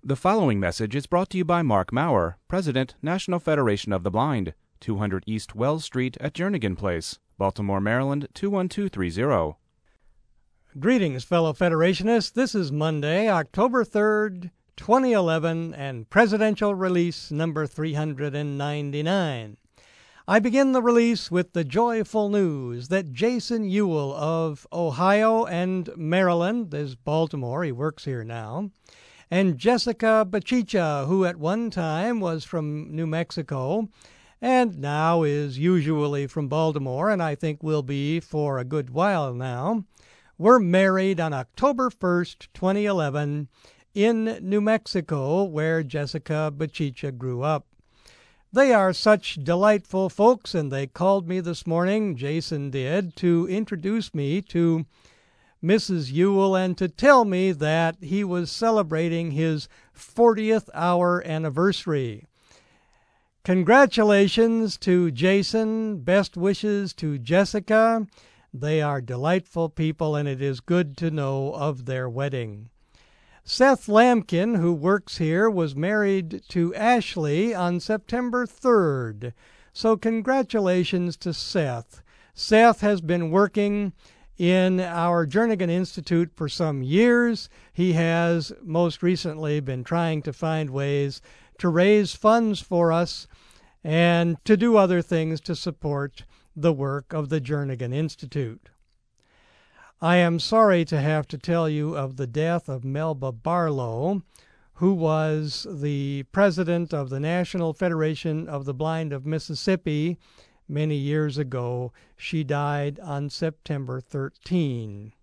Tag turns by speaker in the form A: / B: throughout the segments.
A: The following message is brought to you by Mark Maurer, President, National Federation of the Blind, 200 East Wells Street at Jernigan Place, Baltimore, Maryland, 21230.
B: Greetings, fellow Federationists. This is Monday, October 3rd, 2011, and Presidential Release number 399. I begin the release with the joyful news that Jason Ewell of Ohio and Maryland, there's Baltimore, he works here now, and Jessica Bachicha, who at one time was from New Mexico and now is usually from Baltimore, and I think will be for a good while now, were married on October 1st, 2011, in New Mexico, where Jessica Bachicha grew up. They are such delightful folks, and they called me this morning, Jason did, to introduce me to Mrs. Ewell and to tell me that he was celebrating his 40th hour anniversary. Congratulations to Jason. Best wishes to Jessica. They are delightful people, and it is good to know of their wedding. Seth Lampkin, who works here, was married to Ashley on September 3rd. So congratulations to Seth. Seth has been working in our Jernigan Institute for some years. He has most recently been trying to find ways to raise funds for us and to do other things to support the work of the Jernigan Institute. I am sorry to have to tell you of the death of Melba Barlow, who was the president of the National Federation of the Blind of Mississippi many years ago. She died on September 13.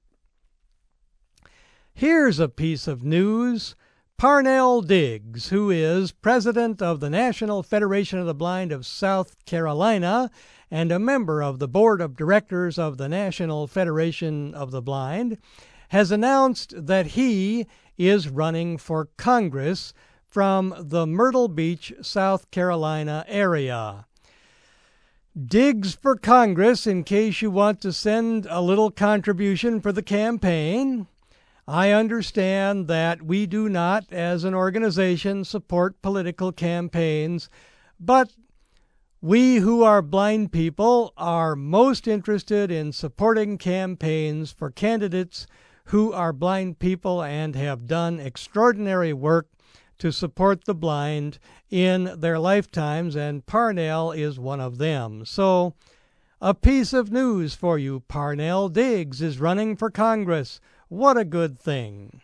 B: Here's a piece of news. Parnell Diggs, who is president of the National Federation of the Blind of South Carolina and a member of the board of directors of the National Federation of the Blind, has announced that he is running for Congress from the Myrtle Beach, South Carolina area. Diggs for Congress, in case you want to send a little contribution for the campaign. I understand that we do not, as an organization, support political campaigns, but we who are blind people are most interested in supporting campaigns for candidates who are blind people and have done extraordinary work to support the blind in their lifetimes, and Parnell is one of them. So, a piece of news for you. Parnell Diggs is running for Congress. What a good thing.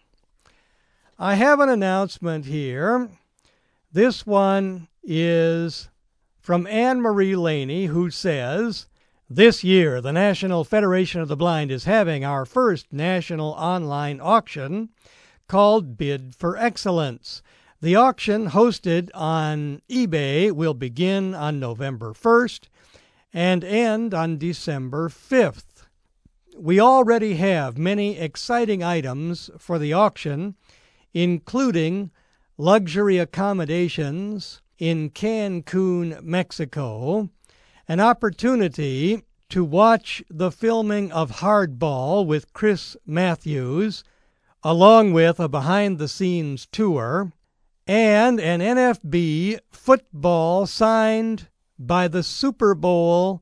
B: I have an announcement here. This one is from Anne Marie Laney, who says, "This year, the National Federation of the Blind is having our first national online auction called Bid for Excellence. The auction, hosted on eBay, will begin on November 1st and end on December 5th. We already have many exciting items for the auction, including luxury accommodations in Cancun, Mexico, an opportunity to watch the filming of Hardball with Chris Matthews, along with a behind-the-scenes tour, and an NFB football signed by the Super Bowl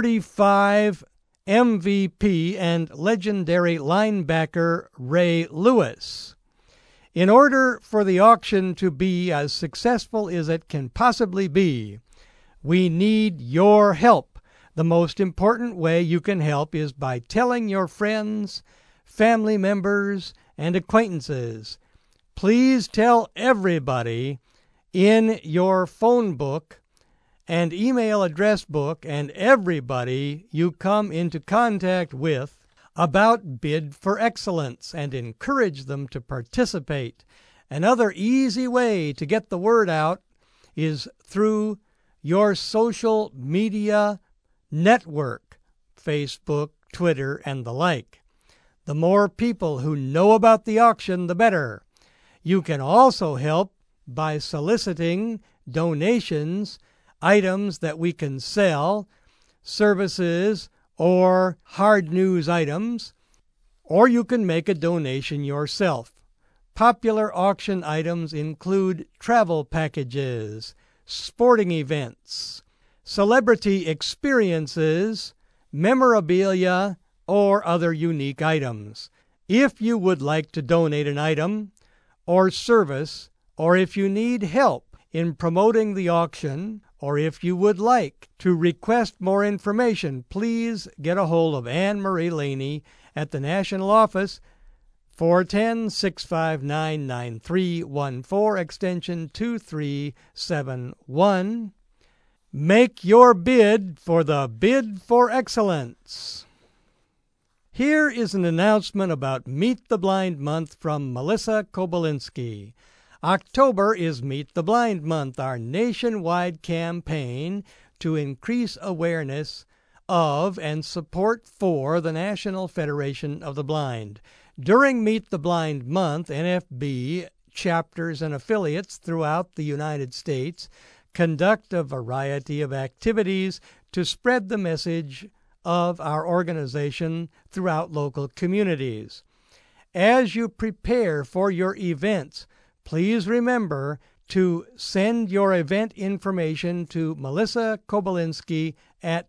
B: 35 MVP and legendary linebacker Ray Lewis. In order for the auction to be as successful as it can possibly be, we need your help. The most important way you can help is by telling your friends, family members, and acquaintances. Please tell everybody in your phone book and email address book and everybody you come into contact with about Bid for Excellence and encourage them to participate. Another easy way to get the word out is through your social media network, Facebook, Twitter, and the like. The more people who know about the auction, the better. You can also help by soliciting donations, items that we can sell, services, or hard news items, or you can make a donation yourself. Popular auction items include travel packages, sporting events, celebrity experiences, memorabilia, or other unique items. If you would like to donate an item or service, or if you need help in promoting the auction, or if you would like to request more information, please get a hold of Anne Marie Laney at the National Office, 410-659-9314, extension 2371. Make your bid for the Bid for Excellence. Here is an announcement about Meet the Blind Month from Melissa Kobolinski. October is Meet the Blind Month, our nationwide campaign to increase awareness of and support for the National Federation of the Blind. During Meet the Blind Month, NFB chapters and affiliates throughout the United States conduct a variety of activities to spread the message of our organization throughout local communities. As you prepare for your events, please remember to send your event information to Melissa Kobolinski at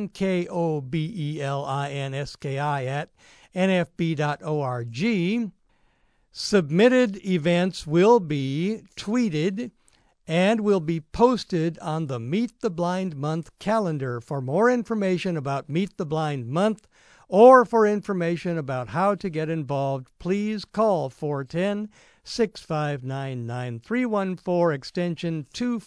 B: mkobelinski@nfb.org. Submitted events will be tweeted and will be posted on the Meet the Blind Month calendar. For more information about Meet the Blind Month or for information about how to get involved, please call 410-659-9314, extension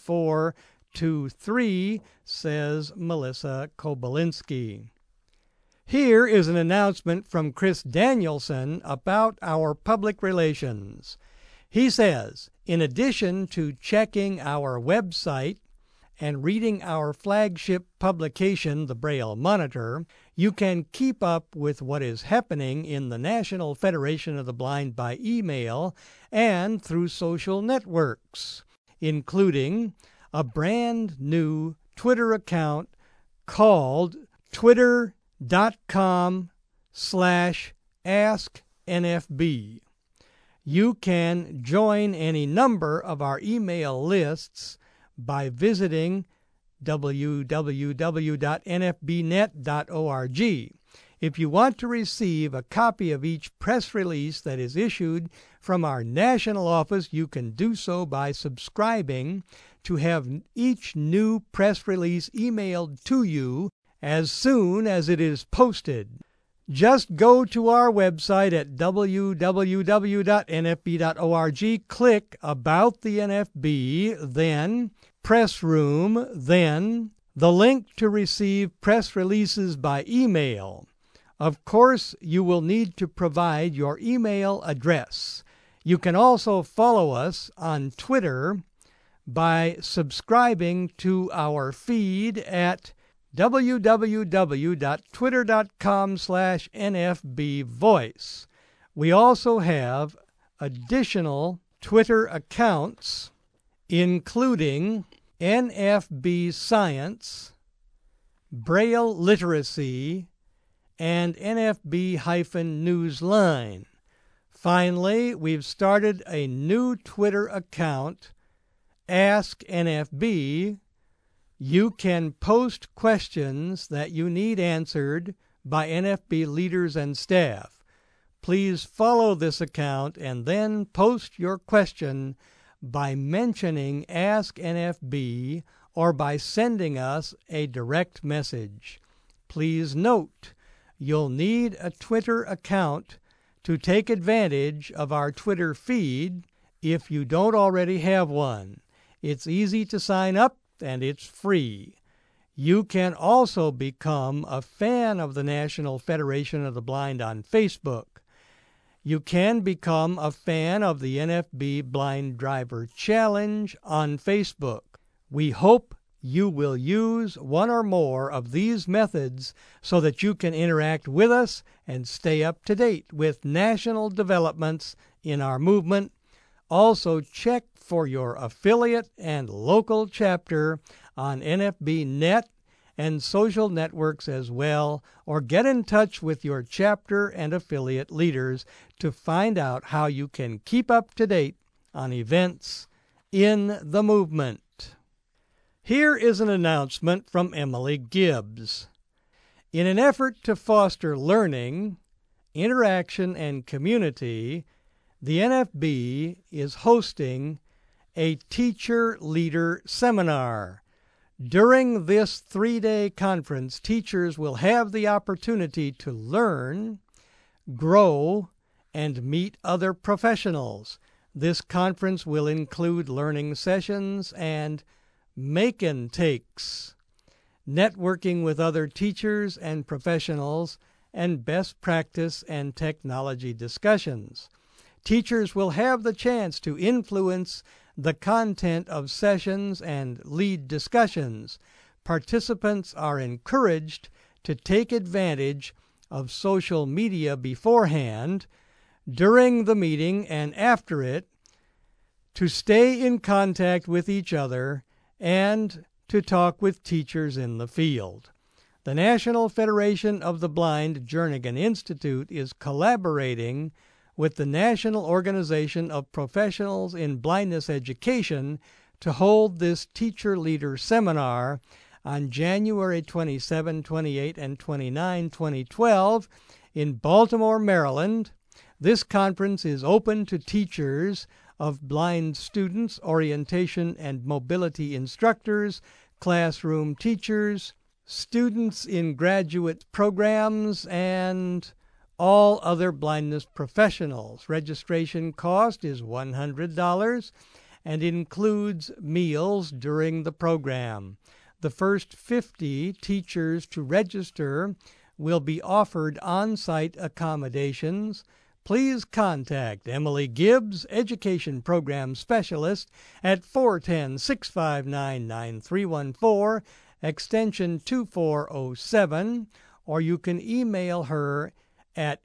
B: 2423, says Melissa Kobolinski. Here is an announcement from Chris Danielson about our public relations. He says, in addition to checking our website and reading our flagship publication, the Braille Monitor, you can keep up with what is happening in the National Federation of the Blind by email and through social networks, including a brand new Twitter account called twitter.com/AskNFB. You can join any number of our email lists by visiting www.nfbnet.org. If you want to receive a copy of each press release that is issued from our national office, you can do so by subscribing to have each new press release emailed to you as soon as it is posted. Just go to our website at www.nfb.org, click About the NFB, then Press Room, then the link to receive press releases by email. Of course, you will need to provide your email address. You can also follow us on Twitter by subscribing to our feed at www.twitter.com/nfbvoice. We also have additional Twitter accounts, including NFB Science, Braille Literacy, and NFB-Newsline. Finally, we've started a new Twitter account, Ask NFB. You can post questions that you need answered by NFB leaders and staff. Please follow this account and then post your question by mentioning Ask NFB or by sending us a direct message. Please note, you'll need a Twitter account to take advantage of our Twitter feed if you don't already have one. It's easy to sign up and it's free. You can also become a fan of the National Federation of the Blind on Facebook. You can become a fan of the NFB Blind Driver Challenge on Facebook. We hope you will use one or more of these methods so that you can interact with us and stay up to date with national developments in our movement. Also, check for your affiliate and local chapter on NFB Net and social networks as well, or get in touch with your chapter and affiliate leaders to find out how you can keep up to date on events in the movement. Here is an announcement from Emily Gibbs. In an effort to foster learning, interaction, and community, the NFB is hosting a Teacher Leader Seminar. During this 3-day conference, teachers will have the opportunity to learn, grow, and meet other professionals. This conference will include learning sessions and make-and-takes, networking with other teachers and professionals, and best practice and technology discussions. Teachers will have the chance to influence the content of sessions and lead discussions. Participants are encouraged to take advantage of social media beforehand, during the meeting, and after it, to stay in contact with each other and to talk with teachers in the field. The National Federation of the Blind Jernigan Institute is collaborating with the National Organization of Professionals in Blindness Education to hold this Teacher Leader Seminar on January 27, 28, and 29, 2012 in Baltimore, Maryland. This conference is open to teachers of blind students, orientation and mobility instructors, classroom teachers, students in graduate programs, and all other blindness professionals. Registration cost is $100 and includes meals during the program. The first 50 teachers to register will be offered on-site accommodations. Please contact Emily Gibbs, Education Program Specialist, at 410-659-9314, extension 2407, or you can email her at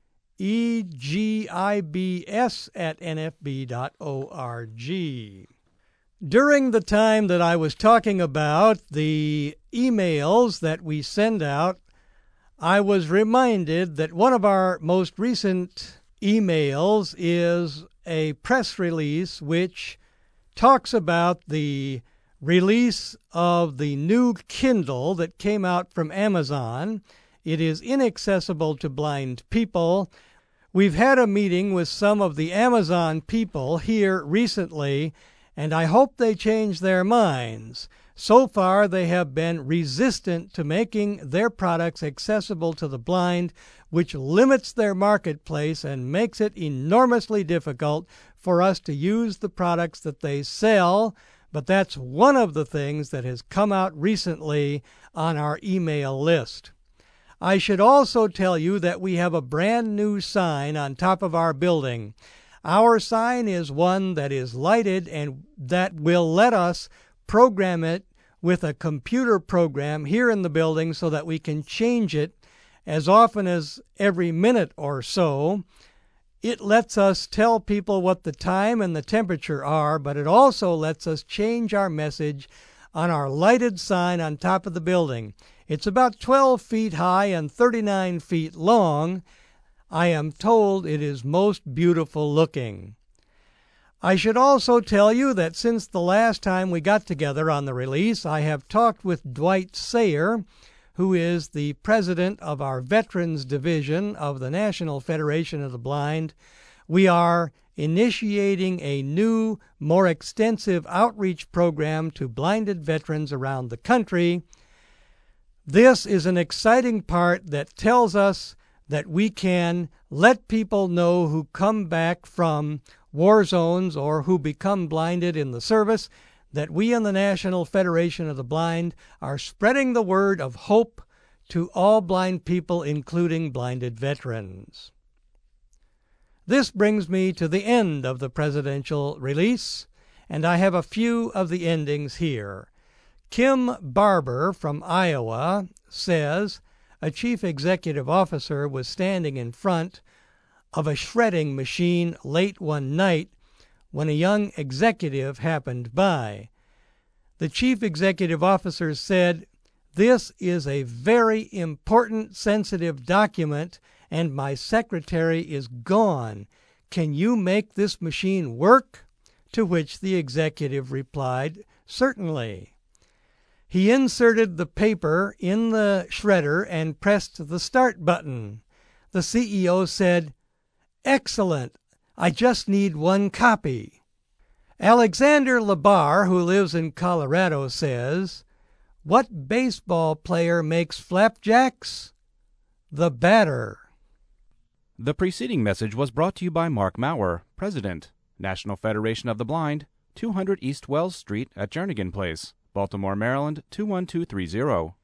B: egibs@nfb.org. During the time that I was talking about the emails that we send out, I was reminded that one of our most recent emails is a press release which talks about the release of the new Kindle that came out from Amazon. It is inaccessible to blind people. We've had a meeting with some of the Amazon people here recently, and I hope they change their minds. So far, they have been resistant to making their products accessible to the blind, which limits their marketplace and makes it enormously difficult for us to use the products that they sell. But that's one of the things that has come out recently on our email list. I should also tell you that we have a brand new sign on top of our building. Our sign is one that is lighted and that will let us program it with a computer program here in the building so that we can change it as often as every minute or so. It lets us tell people what the time and the temperature are, but it also lets us change our message on our lighted sign on top of the building. It's about 12 feet high and 39 feet long. I am told it is most beautiful looking. I should also tell you that since the last time we got together on the release, I have talked with Dwight Sayer, who is the president of our Veterans Division of the National Federation of the Blind. We are initiating a new, more extensive outreach program to blinded veterans around the country. This is an exciting part that tells us that we can let people know who come back from war zones or who become blinded in the service that we in the National Federation of the Blind are spreading the word of hope to all blind people, including blinded veterans. This brings me to the end of the presidential release, and I have a few of the endings here. Kim Barber from Iowa says a chief executive officer was standing in front of a shredding machine late one night when a young executive happened by. The chief executive officer said, This is a very important, sensitive document, and my secretary is gone. Can you make this machine work?" To which the executive replied, "Certainly." He inserted the paper in the shredder and pressed the start button. The CEO said, "Excellent. I just need one copy." Alexander Labar, who lives in Colorado, says, "What baseball player makes flapjacks? The batter."
A: The preceding message was brought to you by Mark Maurer, President, National Federation of the Blind, 200 East Wells Street at Jernigan Place, Baltimore, Maryland 21230.